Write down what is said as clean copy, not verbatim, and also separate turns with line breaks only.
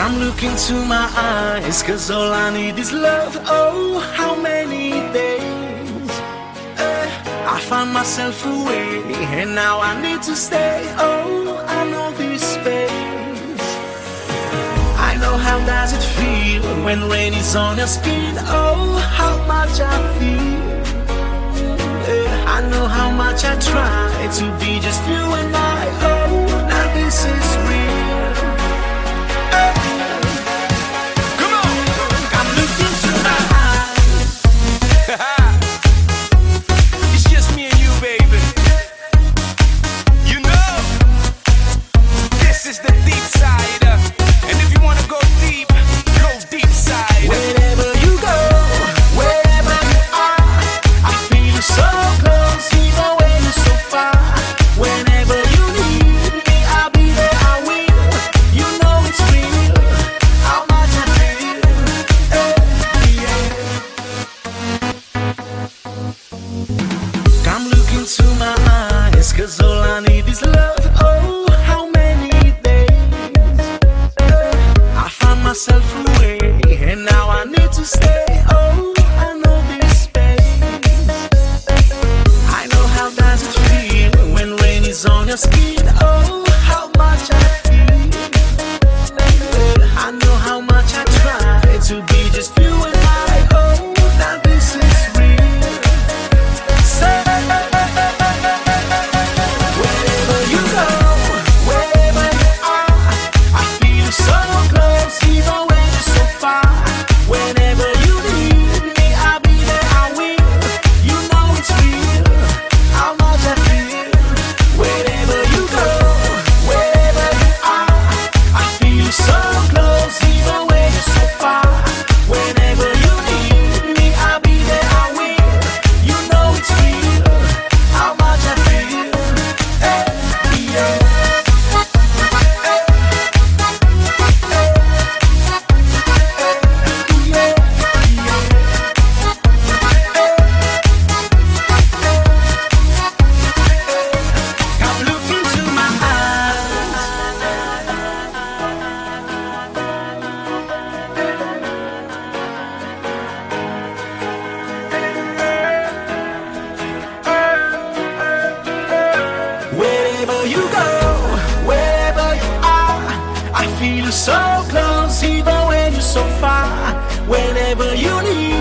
I'm looking to my eyes, 'cause all I need is love. Oh, how many days I found myself away, and now I need to stay. Oh, I know this space. I know how does it feel when rain is on your skin. Oh, how much I feel. I know how much I try to be just you and I. Oh, now this is real. Come on, I'm looking to my eyes. It's just me and you, baby. You know, this is the deep side. And if you wanna go deep side. Wherever you go, wherever you are, I feel so close, even when you're so far. Whenever you need me, I'll be there, I will. You know it's real, how much I feel. Yeah. I'm looking to my eyes, 'cause all I need is love. Oh, how many days I found myself away, and now I need to stay. Oh, I know this space. I know how does it feel when rain is on your skin. Oh, how much I feel. I know how much I try to be just you and I. Oh, now this is real. Wherever you go, wherever you are, I feel so close, even when you're so far. Whenever you need me, I'll be there, I will. You know it's real, how much I feel. Wherever you go, wherever you are, I feel so close, even when you're so far. Whenever you need me, I'll be there, I will. You know it's real, how much I feel. Yeah. I'm looking to my eyes. Wherever you go, wherever you are, I feel so close, even when you're so far. Whenever you need